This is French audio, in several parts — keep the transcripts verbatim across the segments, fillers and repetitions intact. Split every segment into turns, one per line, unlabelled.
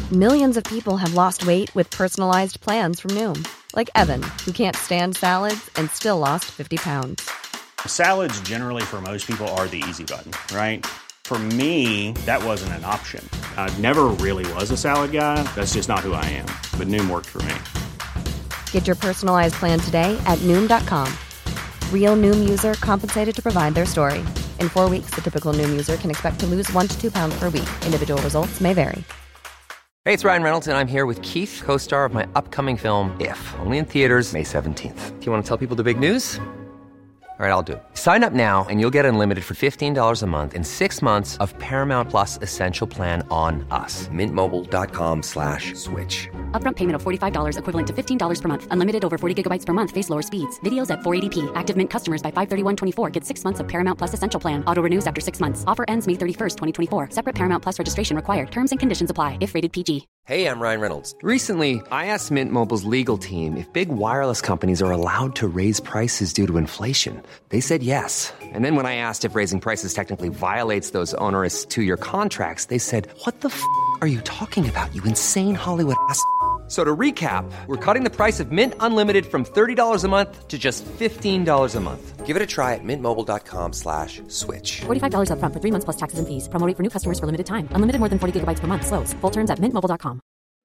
Millions of people have lost weight with personalized plans from Noom. Like Evan, who can't stand salads and still lost fifty pounds.
Salads generally for most people are the easy button, right? For me, that wasn't an option. I never really was a salad guy. That's just not who I am. But Noom worked for me.
Get your personalized plan today at Noom dot com. Real Noom user compensated to provide their story. In four weeks, the typical Noom user can expect to lose one to two pounds per week. Individual results may vary.
Hey, it's Ryan Reynolds, and I'm here with Keith, co-star of my upcoming film, If, only in theaters May seventeenth. Do you want to tell people the big news? All right, I'll do it. Sign up now and you'll get unlimited for fifteen dollars a month and six months of Paramount Plus Essential Plan on us. Mintmobile.com slash switch.
Upfront payment of forty-five dollars equivalent to fifteen dollars per month. Unlimited over forty gigabytes per month. Face lower speeds. Videos at four eighty p. Active Mint customers by five thirty-one twenty-four get six months of Paramount Plus Essential Plan. Auto renews after six months. Offer ends May thirty-first, twenty twenty-four. Separate Paramount Plus registration required. Terms and conditions apply if rated P G.
Hey, I'm Ryan Reynolds. Recently, I asked Mint Mobile's legal team if big wireless companies are allowed to raise prices due to inflation. They said yes. And then when I asked if raising prices technically violates those onerous two-year contracts, they said, what the f*** are you talking about, you insane Hollywood ass f- So to recap, we're cutting the price of Mint Unlimited from thirty dollars a month to just fifteen dollars a month. Give it a try at mintmobile.com slash switch.
forty-five dollars upfront for three months plus taxes and fees. Promo rate for new customers for limited time. Unlimited more than forty gigabytes per month. Slows full terms at mint mobile dot com.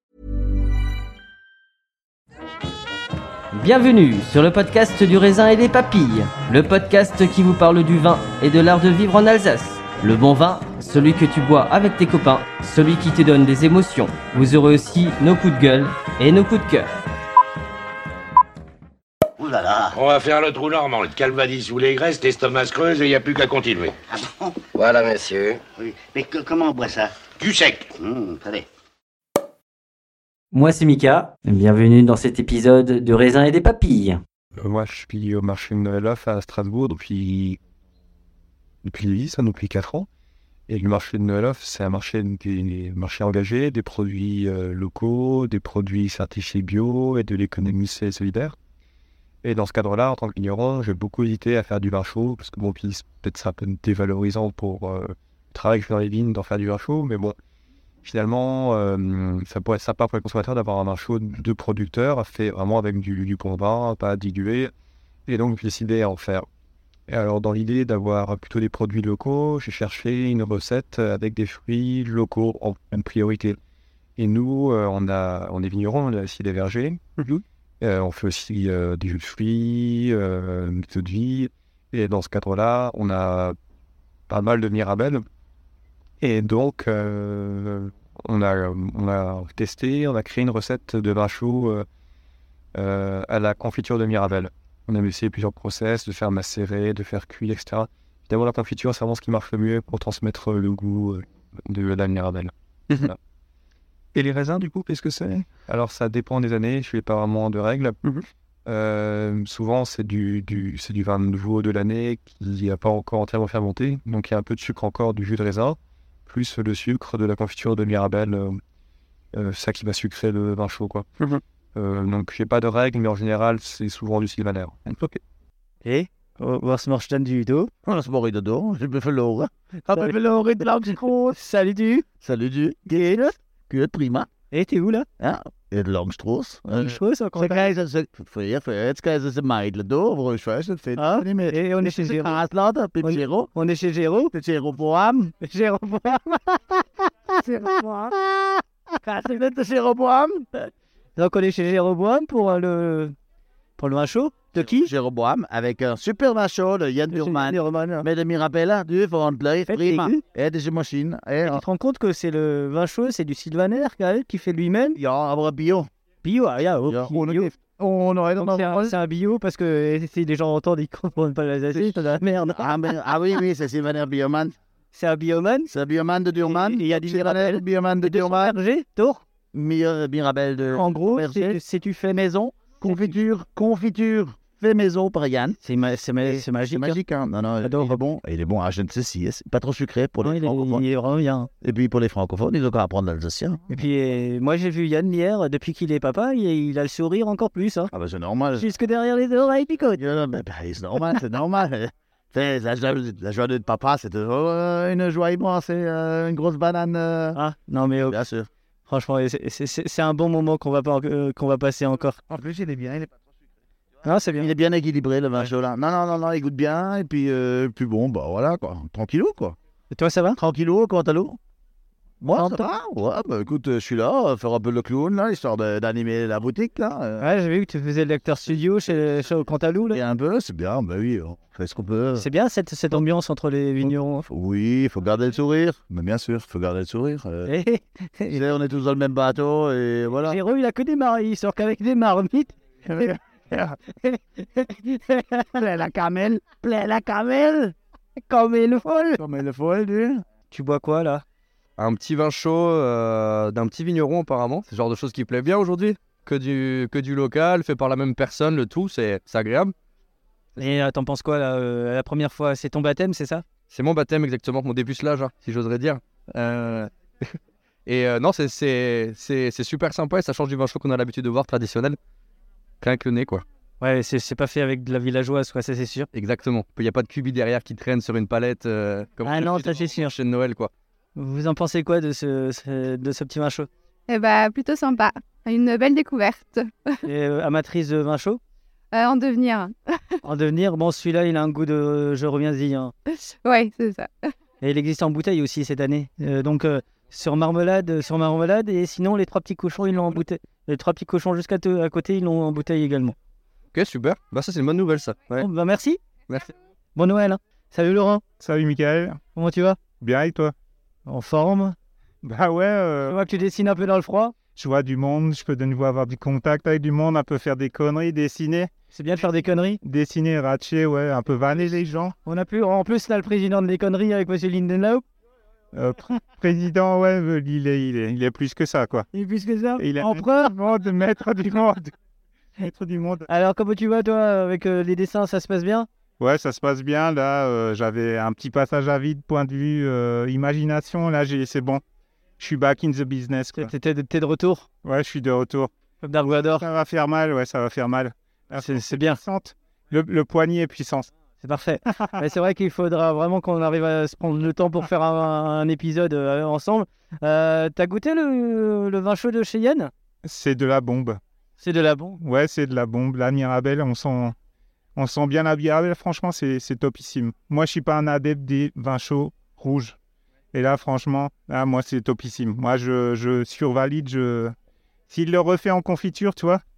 Bienvenue sur le podcast du raisin et des papilles, le podcast qui vous parle du vin et de l'art de vivre en Alsace. Le bon vin, celui que tu bois avec tes copains, celui qui te donne des émotions. Vous aurez aussi nos coups de gueule et nos coups de cœur.
Ouh là là.
On va faire le trou normand, le calvadis sous les graisses, l'estomac se creuse et il n'y a plus qu'à continuer.
Ah bon?
Voilà, monsieur.
Oui. Mais que- comment on boit ça?
Du sec.
Hum, allez.
Moi c'est Mika, bienvenue dans cet épisode de raisin et des papilles.
Euh, Moi, je suis au marché de Noël Off à Strasbourg depuis, depuis ça, depuis quatre ans. Et le marché de Noël Off, c'est un marché, des marchés engagés, des produits euh, locaux, des produits certifiés bio et de l'économie solidaire. Et dans ce cadre-là, en tant que vigneron, j'ai beaucoup hésité à faire du vin chaud, parce que bon, puis peut-être c'est un peu dévalorisant pour euh, le travail que je fais dans les vignes d'en faire du vin chaud, mais bon, finalement, euh, ça pourrait être sympa pour les consommateurs d'avoir un vin chaud de producteur, fait vraiment avec du, du bon vin, pas dilué. Et donc, j'ai décidé à en faire. Et alors, dans l'idée d'avoir plutôt des produits locaux, j'ai cherché une recette avec des fruits locaux en, en priorité. Et nous, euh, on, a, on est vignerons, on a aussi des vergers. Mm-hmm. Euh, on fait aussi euh, des jus de fruits, euh, des eaux de vie. Et dans ce cadre-là, on a pas mal de mirabelle. Et donc, euh, on, a, on a testé, on a créé une recette de vin chaud euh, euh, à la confiture de mirabelle. On a essayé plusieurs process, de faire macérer, de faire cuire, et cetera. Évidemment, la confiture, c'est vraiment ce qui marche le mieux pour transmettre le goût de la mirabelle.
Mmh.
Voilà.
Et les raisins, du coup, qu'est-ce que c'est?
Alors, ça dépend des années, je n'ai pas vraiment de règles.
Mmh.
Euh, souvent, c'est du, du, c'est du vin nouveau de l'année qui n'a pas encore entièrement fermenté. Donc, il y a un peu de sucre encore du jus de raisin, plus le sucre de la confiture de mirabelle, euh, euh, ça qui va sucrer le vin chaud, quoi.
Mmh.
Euh, donc, j'ai pas de règles, mais en général, c'est souvent du sylvaner.
Ok. Et was machst denn du da?
Was mache ich da da? Ich bin verloren. Ich
Salut.
habe verloren in Langstrasse.
Salut du.
Salut du. Geht es? Gut, prima.
Et t'es où là?
Ja, in Langstrasse.
Je trouve ça quand
Zeg jij ze, früher, früher, jetzt gehen sie Mädchen da, aber ich weiß nicht, finde
Ah,
ich nicht mehr.
et on est chez Géraud.
Ausladen, beim
On-
Giro.
On est chez Géraud.
Der Giro Boam.
Géraud. Géraud.
Kennst du nicht den Giro Boam?
Donc on est chez Jéroboam pour euh, le pour le vin chaud. De qui?
Giro Boam, avec un super macho de Yann Durman.
Durman.
Met de Mirabella, du ordentlich,
Fait
prima.
aigu.
Et deze machine.
Et tu te rends compte que c'est le vin chaud, c'est du sylvaner quand même, qui fait lui-même.
Ja, aber bio.
Bio, ah, ja, oh,
Ja, ohne
bio.
Gift. Ohne Reden
Donc, c'est un, c'est un bio parce que si les gens entendent, ils comprennent pas l'Alsacien, c'est de la merde.
Ah, mais- ah oui, oui, c'est Sylvaner Bioman.
C'est un bioman.
C'est Bioman de Durman.
Et il y a du
Sylvaner
Mirabelle.
Bioman de
De
Durman.
Berger, Tour.
Mir- Mirabelle de
En gros,
Berger.
c'est c'est tu fais maison.
Confiture, confiture, fait maison par Yann.
C'est ma- c'est ma- c'est magique.
C'est magique, hein. Non, non,
J'adore.
il est bon. Il est bon à je ne sais si. C'est pas trop sucré pour
Non,
les
il, est,
francophones.
il est vraiment bien.
Et puis pour les francophones, ils ont qu'à apprendre l'alsacien.
Et puis, euh, moi, j'ai vu Yann hier, depuis qu'il est papa, il, il a le sourire encore plus. Hein.
Ah ben c'est normal.
Jusque derrière les oreilles, picote.
Ja, ben, ben, c'est normal, c'est normal. C'est la, joie- la joie de papa, c'est toujours euh, une joie immense et euh, une grosse banane. euh,
Ah, non, mais oh,
Bien sûr.
Franchement, c'est, c'est, c'est, c'est un bon moment qu'on va, pas, euh, qu'on va passer encore.
En plus, il est bien, il est pas trop sucré.
Non, c'est bien.
Il est bien équilibré, le vin chaud là. Non, non, non, non, il goûte bien. Et puis, euh, puis bon, bah voilà quoi. Tranquillou quoi.
Et toi, ça va?
Tranquillou, comment t'as l'eau? Moi, ça
Tranquille.
va. Ouais, bah écoute, euh, je suis là, euh, faire un peu le clown là, histoire de- d'animer la boutique là. euh.
Ouais, j'ai vu que tu faisais le lecteur studio chez, chez au Cantalou. Là.
Et un peu, c'est bien, bah oui, on fait ce qu'on peut.
C'est bien cette, cette ambiance entre les vignerons.
Oui, il faut garder le sourire. Mais bien sûr, il faut garder le sourire. euh.
Eh,
Tu sais, on est tous dans le même bateau et voilà.
Héros, il a que des mar... il sort qu'avec des marmites.
Plein la camelle, plein la camelle.
Comme il le faut.
Comme il le faut, lui.
Tu bois quoi là?
Un petit vin chaud euh, d'un petit vigneron apparemment. C'est le genre de choses qui plaît bien aujourd'hui. Que du, que du local, fait par la même personne, le tout, c'est c'est agréable.
Et euh, t'en penses quoi là euh, la première fois? C'est ton baptême, c'est ça?
C'est mon baptême exactement, mon dépucelage, hein, si j'oserais dire. Euh, Et euh, non, c'est, c'est, c'est, c'est super sympa et ça change du vin chaud qu'on a l'habitude de voir traditionnel. Rien que le nez, quoi.
Ouais, c'est, c'est pas fait avec de la villageoise, quoi, ça c'est sûr.
Exactement. Il n'y a pas de cubi derrière qui traîne sur une palette. Euh, comme
Ah non, ça c'est sûr.
Chez Noël, quoi.
Vous en pensez quoi de ce, ce- de ce petit vin chaud?
Eh bah, plutôt sympa. Une belle découverte.
Et euh, amatrice de vin chaud?
Euh, en devenir.
En devenir, bon, celui-là, il a un goût de je reviens-y. Hein.
Ouais, c'est ça.
Et il existe en bouteille aussi cette année. Euh, donc, euh, sur marmelade, sur marmelade, et sinon, les trois petits cochons, ils l'ont en bouteille. Les trois petits cochons jusqu'à te- à côté, ils l'ont en bouteille également.
Ok, super. Bah, ça, c'est une bonne nouvelle, ça. Ouais.
Bon, bah, merci.
Merci.
Bon Noël. Hein. Salut Laurent.
Salut Mickaël.
Comment tu vas?
Bien et toi?
En forme.
Bah ouais, euh,
Je vois que tu dessines un peu dans le froid.
je vois du monde, je peux de nouveau avoir du contact avec du monde, un peu faire des conneries, dessiner.
C'est bien de faire des conneries.
Dessiner, ratcher, ouais, un peu vanner les gens.
On a pu, en plus, là, le président de des conneries avec Monsieur Lindenlaub.
Euh, pr- président, ouais, euh, il est, il, est, il est plus que ça, quoi.
Et plus que ça,
Et il est
empereur.
maître, maître du monde. Maître du monde.
Alors, comment tu vas, toi, avec euh, les dessins, ça se passe bien?
Ouais, ça se passe bien, là, euh, j'avais un petit passage à vide, point de vue euh, imagination, là, j'ai, c'est bon. Je suis back in the business, quoi.
T'es, t'es de- t'es de retour,
Ouais, je suis de retour.
comme Dark Vador.
Ça va faire mal, ouais, ça va faire mal. La
C'est,
force
c'est
est
bien,
puissante. Le, le poignet est puissant.
c'est parfait. Mais c'est vrai qu'il faudra vraiment qu'on arrive à se prendre le temps pour faire un, un épisode euh, ensemble. Euh, t'as goûté le, le vin chaud de Cheyenne?
C'est de la bombe.
C'est de la bombe.
Ouais, c'est de la bombe. La Mirabelle, on sent, on sent bien la Mirabelle. Franchement, c'est, c'est topissime. Moi, je suis pas un adepte des vins chauds rouges. Et là, franchement, là, moi, c'est topissime. Moi, je, je survalide. Je... S'il le refait en confiture, tu vois,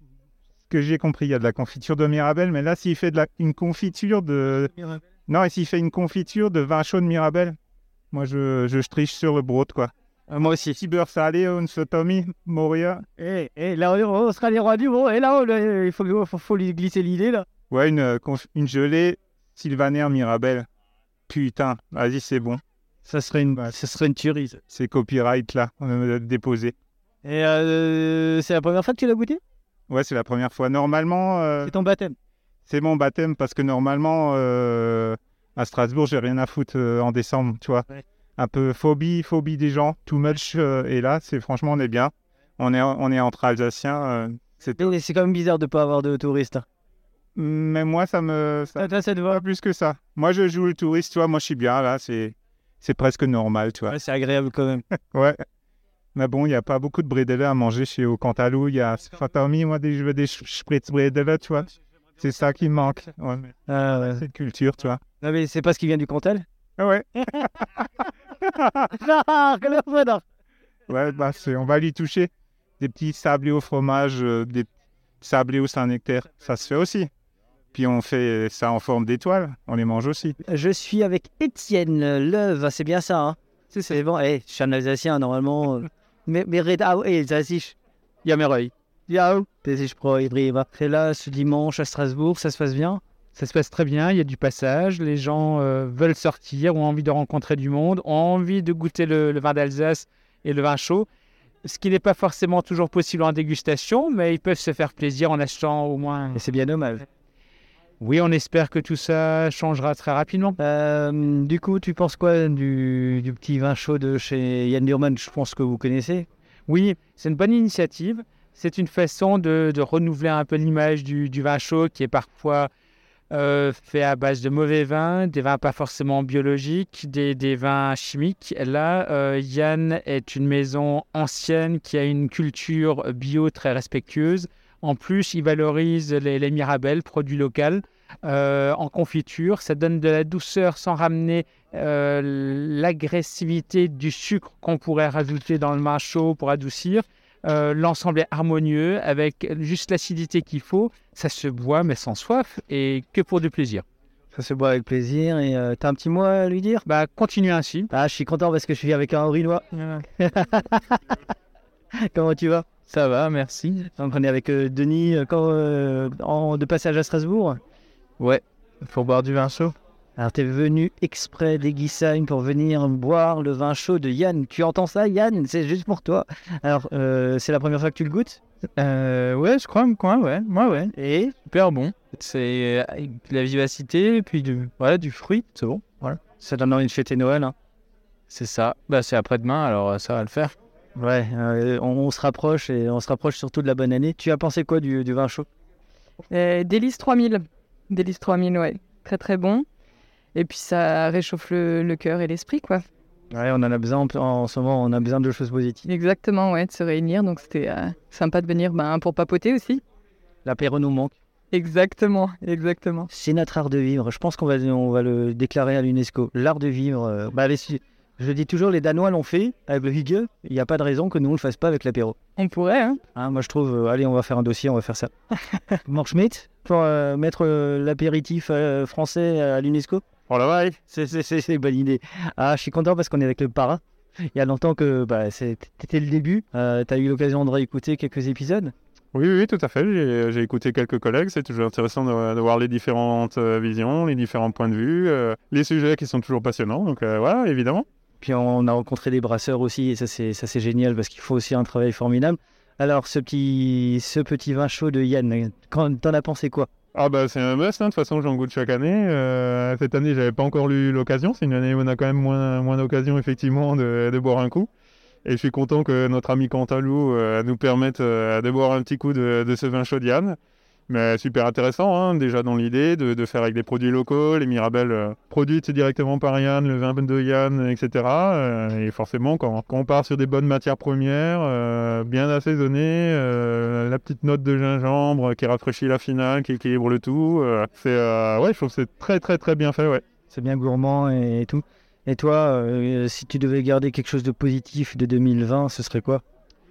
ce que j'ai compris, il y a de la confiture de Mirabelle. Mais là, s'il fait de la, une confiture de... Non, et s'il fait une confiture de vin chaud de Mirabelle, moi, je, je triche sur le brode, quoi.
Euh, moi aussi.
Petit beurre salé, un sotomi, Moria.
Et, et là, on sera les rois du monde. Et là, on- il faut, faut, faut lui glisser l'idée, là.
Ouais, une, euh, conf- une gelée Sylvaner Mirabelle. Putain, vas-y, c'est bon.
Ça serait une,
Ouais.
ça serait une tuerie. ça.
C'est copyright, là, on va le déposer.
Et euh, c'est la première fois que tu l'as goûté?
Ouais, c'est la première fois. Normalement, euh,
C'est ton baptême.
c'est mon baptême parce que normalement, euh, à Strasbourg, j'ai rien à foutre euh, en décembre, tu vois.
Ouais.
Un peu phobie, phobie des gens, too much. euh, et là, c'est franchement, on est bien. On est, on est entre Alsaciens. euh, c'est...
Mais c'est quand même bizarre de ne pas avoir de touristes. hein.
Mais moi, ça me... Ça...
Ah, toi, ça te
Pas
va?
plus que ça. Moi, je joue le touriste, tu vois. Moi, je suis bien, là. C'est, c'est presque normal, tu vois.
Ouais, c'est agréable quand même.
Ouais. Mais bon, il n'y a pas beaucoup de bredela à manger chez au Cantalou. Il y a Fatami, moi, des, je veux des spritz bredela, tu vois. C'est ça qui me manque. Ouais, mais
Ah, ouais.
cette culture, tu vois.
Non, mais c'est pas ce qui vient du Cantal?
Ah ouais.
Non, que le faudra.
Ouais, bah, c'est, on va lui toucher. Des petits sablés au fromage, euh, des sablés au Saint-Nectaire. Ça se fait aussi. Puis on fait ça en forme d'étoile. On les mange aussi.
Je suis avec Étienne Leuve, c'est bien ça, hein? C'est bon, eh, je suis un Alsacien normalement. euh, Mais, mais red, ah, eh, ça sich. Ja, mais rei. Ja, das ist pro Ibrima. C'est là ce dimanche à Strasbourg, ça se passe bien?
Ça se passe très bien, il y a du passage, les gens euh, veulent sortir, ont envie de rencontrer du monde, ont envie de goûter le, le vin d'Alsace et le vin chaud, ce qui n'est pas forcément toujours possible en dégustation, mais ils peuvent se faire plaisir en achetant au moins...
Et c'est bien dommage.
Oui, on espère que tout ça changera très rapidement.
Euh, du coup, tu penses quoi du, du petit vin chaud de chez Yann Durman? Je pense que vous connaissez.
Oui, c'est une bonne initiative, c'est une façon de, de renouveler un peu l'image du, du vin chaud qui est parfois euh, fait à base de mauvais vins, des vins pas forcément biologiques, des, des vins chimiques. Là, euh, Yann est une maison ancienne qui a une culture bio très respectueuse. En plus, il valorise les, les Mirabelles, produits locaux, euh, en confiture. Ça donne de la douceur sans ramener euh, l'agressivité du sucre qu'on pourrait rajouter dans le vin chaud pour adoucir. Euh, l'ensemble est harmonieux avec juste l'acidité qu'il faut. Ça se boit mais sans soif et que pour du plaisir.
Ça se boit avec plaisir. Et euh, t'as un petit mot à lui dire?
Bah, continue ainsi.
Ah, je suis content parce que je suis avec un Aurinois. Ouais. Comment tu vas?
Ça va, merci.
Donc on est avec euh, Denis euh, quand, euh, en, de passage à Strasbourg.
Ouais, pour boire du vin chaud.
Alors t'es venu exprès d'Eguisheim pour venir boire le vin chaud de Yann. Tu entends ça, Yann? C'est juste pour toi. Alors euh, c'est la première fois que tu le goûtes?
euh, Ouais, je crois, quoi, ouais. Moi, ouais.
Et
super bon. C'est euh, de la vivacité et puis du, voilà, du fruit, c'est bon. Voilà.
Ça donne envie de fêter Noël. Hein.
C'est ça. Bah, c'est après-demain, alors ça va le faire.
Ouais, euh, on, on se rapproche et on se rapproche surtout de la bonne année. Tu as pensé quoi du, du vin chaud?
euh, Délice trois mille. Délice trois mille, ouais. Très très bon. Et puis ça réchauffe le, le cœur et l'esprit, quoi.
Ouais, on en a besoin en, en ce moment, on a besoin de choses positives.
Exactement, ouais, de se réunir. Donc c'était euh, sympa de venir ben, pour papoter aussi.
L'apéro nous manque.
Exactement, exactement.
C'est notre art de vivre. Je pense qu'on va, on va le déclarer à l'UNESCO. L'art de vivre. Euh, bah, les, je dis toujours, les Danois l'ont fait avec le hygge. Il n'y a pas de raison que nous on le fasse pas avec l'apéro.
On pourrait, hein,
hein. Moi je trouve, euh, allez, on va faire un dossier, on va faire ça. Morschmidt, pour euh, mettre euh, l'apéritif euh, français à l'UNESCO.
Oh la vache,
c'est, c'est, c'est, c'est une bonne idée. Ah, je suis content parce qu'on est avec le parrain. Il y a longtemps que bah, c'était le début. Euh, tu as eu l'occasion de réécouter quelques épisodes?
Oui, oui, tout à fait. J'ai, j'ai écouté quelques collègues. C'est toujours intéressant de, de voir les différentes euh, visions, les différents points de vue, euh, les sujets qui sont toujours passionnants. Donc euh, voilà, évidemment.
Puis on a rencontré des brasseurs aussi, et ça c'est, ça c'est génial parce qu'il faut aussi un travail formidable. Alors ce petit, ce petit vin chaud de Yann, quand, t'en as pensé quoi?
Ah bah c'est un must, hein. De toute façon j'en goûte chaque année. Euh, cette année j'avais pas encore eu l'occasion, c'est une année où on a quand même moins, moins d'occasion effectivement de, de boire un coup. Et je suis content que notre ami Cantalou euh, nous permette euh, de boire un petit coup de, de ce vin chaud de Yann. Mais super intéressant, hein, déjà dans l'idée de, de faire avec des produits locaux, les Mirabelles euh, produites directement par Yann, le vin de Yann, et cetera. Euh, et forcément, quand, quand on part sur des bonnes matières premières, euh, bien assaisonnées, euh, la petite note de gingembre qui rafraîchit la finale, qui équilibre le tout, euh, c'est, euh, ouais, je trouve que c'est très très très bien fait, ouais.
C'est bien gourmand et, et tout. Et toi, euh, si tu devais garder quelque chose de positif de deux mille vingt, ce serait quoi?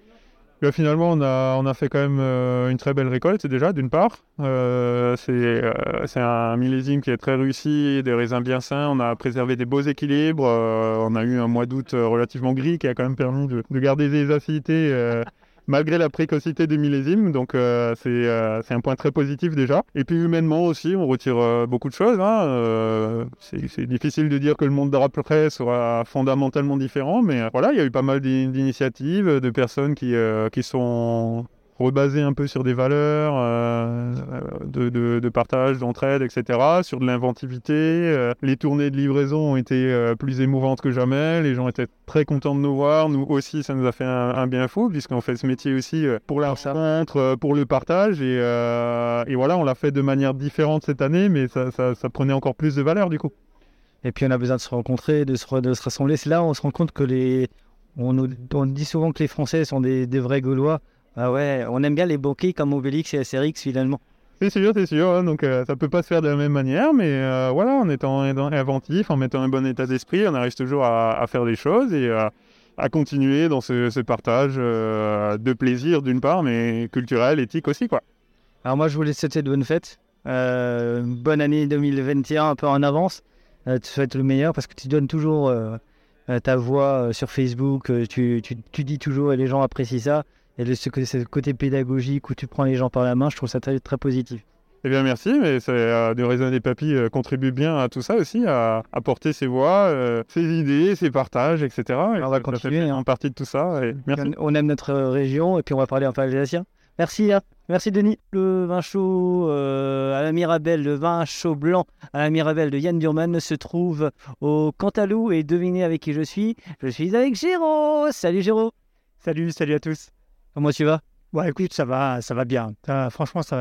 Là, finalement, on a, on a fait quand même euh, une très belle récolte, déjà, d'une part. Euh, c'est, euh, c'est un millésime qui est très réussi, des raisins bien sains. On a préservé des beaux équilibres. Euh, on a eu un mois d'août relativement gris qui a quand même permis de, de garder des acidités euh, malgré la précocité du millésime. Donc, euh, c'est, euh, c'est un point très positif déjà. Et puis, humainement aussi, on retire euh, beaucoup de choses. Hein. Euh, c'est, c'est difficile de dire que le monde d'après sera fondamentalement différent. Mais euh, voilà, il y a eu pas mal d'initiatives, de personnes qui, euh, qui sont rebasées un peu sur des valeurs euh, de, de, de partage, d'entraide, et cetera. Sur de l'inventivité. Euh, les tournées de livraison ont été euh, plus émouvantes que jamais. Les gens étaient très contents de nous voir. Nous aussi, ça nous a fait un, un bien fou, puisqu'on fait ce métier aussi euh, pour la rencontre, euh, pour le partage. Et, euh, et voilà, on l'a fait de manière différente cette année, mais ça, ça, ça prenait encore plus de valeur du coup.
Et puis on a besoin de se rencontrer, de se, de se rassembler. C'est là où on se rend compte que les... On, nous, on dit souvent que les Français sont des, des vrais Gaulois. Ah ouais, on aime bien les banquets comme Obélix et Astérix finalement.
C'est sûr, c'est sûr. Hein, donc euh, ça peut pas se faire de la même manière, mais euh, voilà, en étant inventif, en mettant un bon état d'esprit, on arrive toujours à, à faire des choses et euh, à continuer dans ce, ce partage euh, de plaisir d'une part, mais culturel, éthique aussi, quoi.
Alors moi, je voulais te souhaiter de bonnes fêtes. Euh, bonne année deux mille vingt et un, un peu en avance. Euh, te souhaite le meilleur parce que tu donnes toujours euh, ta voix euh, sur Facebook. Euh, tu, tu, tu dis toujours et les gens apprécient ça. Et le, ce, ce côté pédagogique où tu prends les gens par la main, je trouve ça très, très positif.
Eh bien merci, mais c'est, euh, du Raisin des Papilles euh, contribue bien à tout ça aussi, à apporter ses voix, euh, ses idées, ses partages, et cetera. Et
on va
ça,
continuer.
Ça fait
hein.
en partie de tout ça. Et merci.
On, on aime notre région et puis on va parler un peu alsacien. Merci, hein. Merci Denis. Le vin chaud euh, à la Mirabelle, le vin chaud blanc à la Mirabelle de Yann Burman se trouve au Cantalou et devinez avec qui je suis. Je suis avec Géraud. Salut Géraud.
Salut, salut à tous.
Comment tu vas?
Ouais, écoute, ça va, ça va bien. Ça, franchement, ça va bien.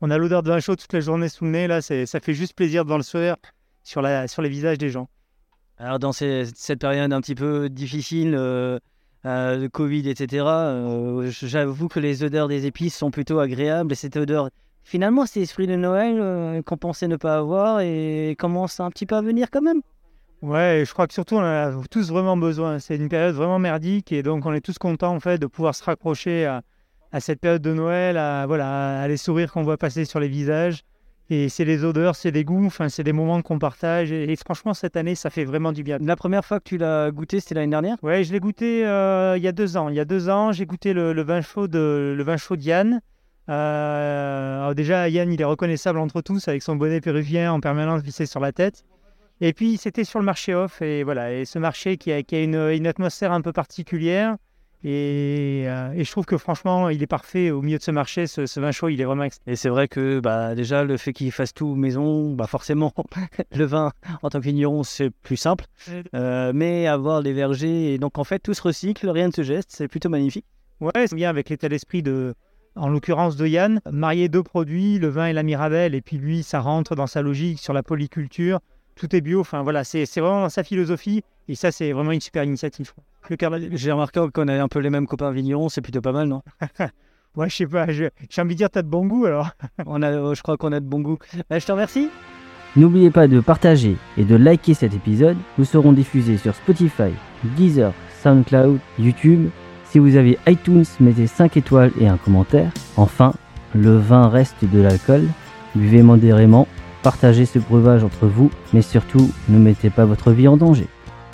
on a l'odeur de vin chaud toute la journée sous le nez. Là, c'est, ça fait juste plaisir devant le sourire sur, la, sur les visages des gens.
Alors dans ces, cette période un petit peu difficile, euh, euh, de Covid, et cetera, euh, j'avoue que les odeurs des épices sont plutôt agréables. Et cette odeur, finalement, c'est l'esprit de Noël euh, qu'on pensait ne pas avoir et commence un petit peu à venir quand même.
Ouais, je crois que surtout on en a tous vraiment besoin. C'est une période vraiment merdique et donc on est tous contents en fait de pouvoir se raccrocher à, à cette période de Noël, à, voilà, à les sourires qu'on voit passer sur les visages. Et c'est les odeurs, c'est des goûts, enfin, c'est des moments qu'on partage. Et, et franchement, cette année, ça fait vraiment du bien.
La première fois que tu l'as goûté, c'était l'année dernière ?
Ouais, je l'ai goûté euh, il y a deux ans. Il y a deux ans, j'ai goûté le, le vin chaud de le vin chaud d'Yann. Euh, alors déjà, Yann, il est reconnaissable entre tous avec son bonnet péruvien en permanence vissé sur la tête. Et puis, c'était sur le marché off. Et voilà, et ce marché qui a, qui a une, une atmosphère un peu particulière. Et, euh, et je trouve que franchement, il est parfait au milieu de ce marché. Ce, ce vin chaud, il est vraiment excellent.
Et c'est vrai que bah, déjà, le fait qu'il fasse tout maison, bah, forcément, le vin en tant que vigneron, c'est plus simple. Euh, mais avoir les vergers, et donc en fait, tout se recycle, rien ne se geste, c'est plutôt magnifique.
Ouais, c'est bien avec l'état d'esprit de, en l'occurrence de Yann, marier deux produits, le vin et la Mirabelle, et puis lui, ça rentre dans sa logique sur la polyculture. Tout est bio, enfin voilà, c'est, c'est vraiment dans sa philosophie, et ça, c'est vraiment une super initiative.
Le J'ai remarqué qu'on a un peu les mêmes copains vignerons, c'est plutôt pas mal, non?
Ouais, je sais pas, je, j'ai envie de dire, t'as de bon goût alors.
On a, je crois qu'on a de bon goût. Bah, je te remercie.
N'oubliez pas de partager et de liker cet épisode. Nous serons diffusés sur Spotify, Deezer, SoundCloud, YouTube. Si vous avez iTunes, mettez cinq étoiles et un commentaire. Enfin, le vin reste de l'alcool. Buvez modérément, partagez ce breuvage entre vous, mais surtout, ne mettez pas votre vie en danger.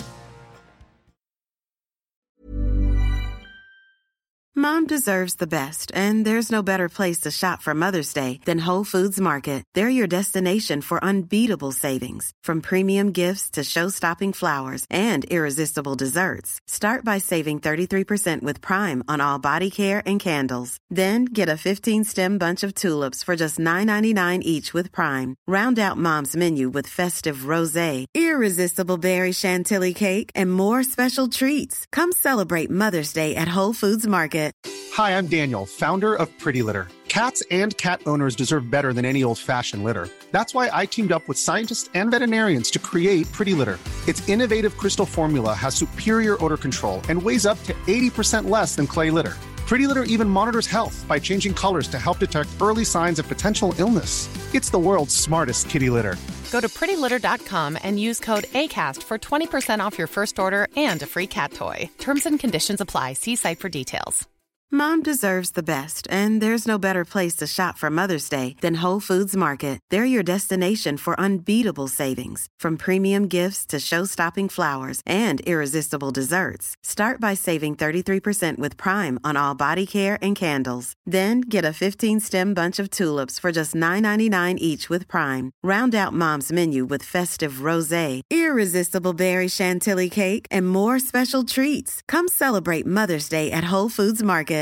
Mom deserves the best, and there's no better place to shop for Mother's Day than Whole Foods Market. They're your destination for unbeatable savings, from premium gifts to show-stopping flowers and irresistible desserts. Start by saving thirty-three percent with Prime on all body care and candles. Then get a fifteen-stem bunch of tulips for just nine ninety-nine each with Prime. Round out Mom's menu with festive rosé, irresistible berry chantilly cake, and more special treats. Come celebrate Mother's Day at Whole Foods Market.
Hi, I'm Daniel, founder of Pretty Litter. Cats and cat owners deserve better than any old-fashioned litter. That's why I teamed up with scientists and veterinarians to create Pretty Litter. Its innovative crystal formula has superior odor control and weighs up to eighty percent less than clay litter. Pretty Litter even monitors health by changing colors to help detect early signs of potential illness. It's the world's smartest kitty litter.
Go to pretty litter dot com and use code ACAST for twenty percent off your first order and a free cat toy. Terms and conditions apply. See site for details.
Mom deserves the best, and there's no better place to shop for Mother's Day than Whole Foods Market. They're your destination for unbeatable savings, from premium gifts to show-stopping flowers and irresistible desserts. Start by saving thirty-three percent with Prime on all body care and candles. Then get a fifteen-stem bunch of tulips for just nine ninety-nine each with Prime. Round out Mom's menu with festive rosé, irresistible berry chantilly cake, and more special treats. Come celebrate Mother's Day at Whole Foods Market.